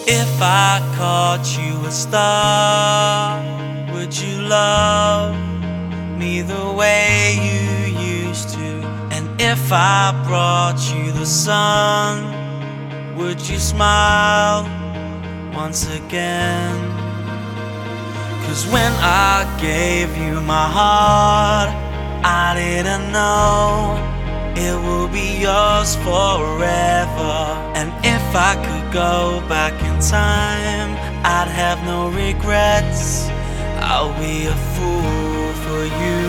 If I caught you a star, would you love me the way you used to? And if I brought you the sun, would you smile once again? 'Cause when I gave you my heart, I didn't know it will be yours forever. And if I could go back in time, I'd have no regrets. I'll be a fool for you.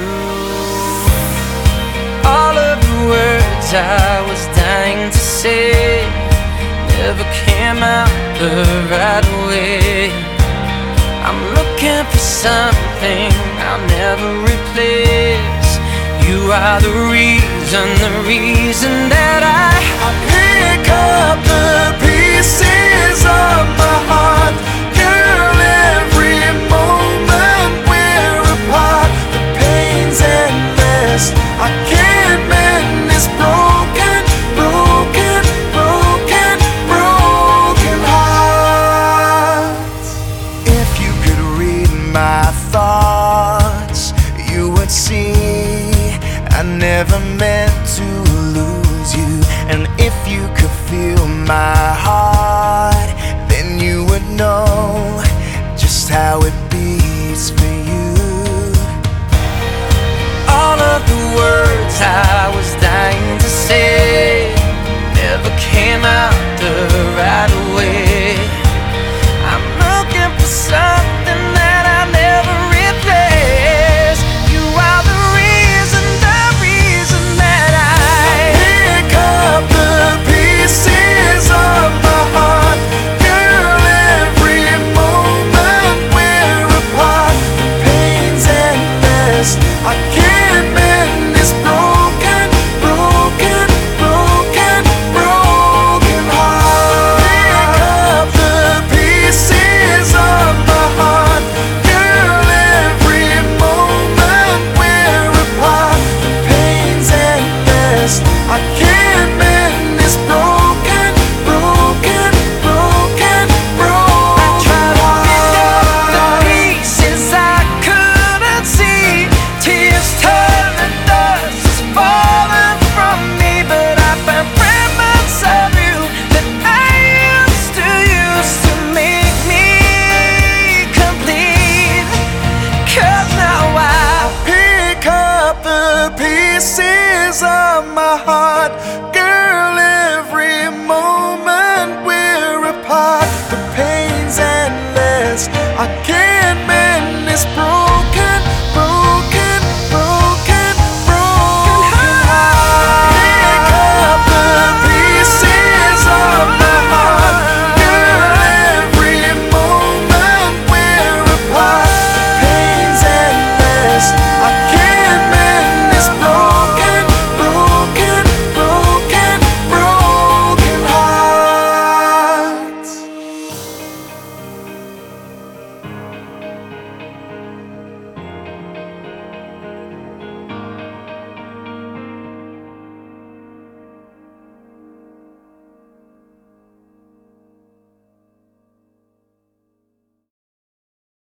All of the words I was dying to say never came out the right way. I'm looking for something I'll never replace. You are the reason that I pick up the pieces of my heart. Girl, every moment we're apart. The pain's endless, I can't mend this broken heart. If you could read my thoughts, you would see I never meant to lose you. And if you could feel my heart, then you would know just how it beats for you. All of the words I was dying to say never came out the right way. I'm looking for something that I never replace. You are the reason that I pick up the pieces of my heart. Girl, every moment we're apart. The pain's endless, I can't mend this broken heart. Pick up the pieces of my heart. Girl, every moment we're apart. The pain's endless, I can't mend this broken I tried to pick up the pieces I couldn't see. Tears turn to dust, it's falling from me. But I found fragments of you that I used to make me complete. 'Cause now I pick up the pieces of my heart. Girl,